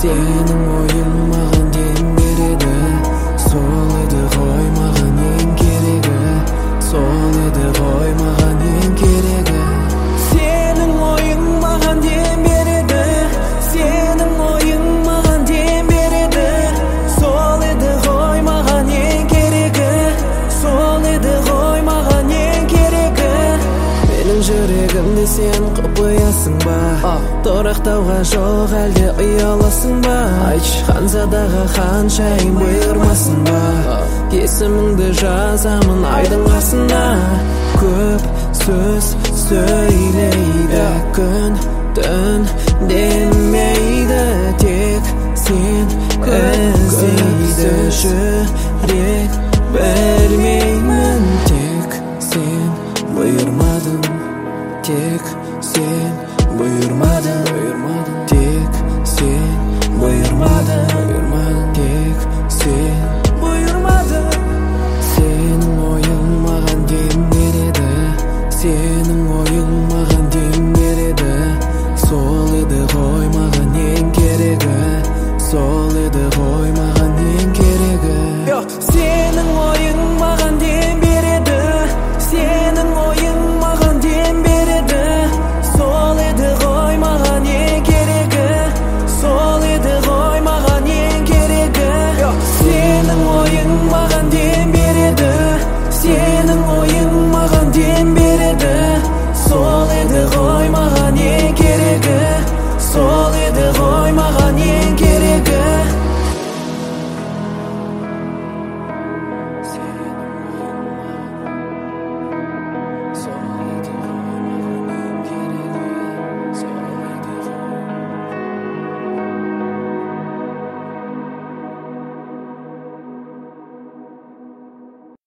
Сенің ойың маған дем береді, сол еді ғой маған ең керегі, сол еді ғой маған ең керегі. Сенің ойың маған дем береді, сенің ойың маған дем береді, сол еді ғой маған ең керегі, сол еді ғой маған ең керегі. Менің жүрегімді сен құпиясың ба, торақтауға жоқ әлде ұяласың ба? Айтшы, ханзадаға ханшайым бұйырмасын ба? Есіміңді жазамын айдың қасына. Көп сөз сөйлейді, күн түн демейді, тек сен іздейді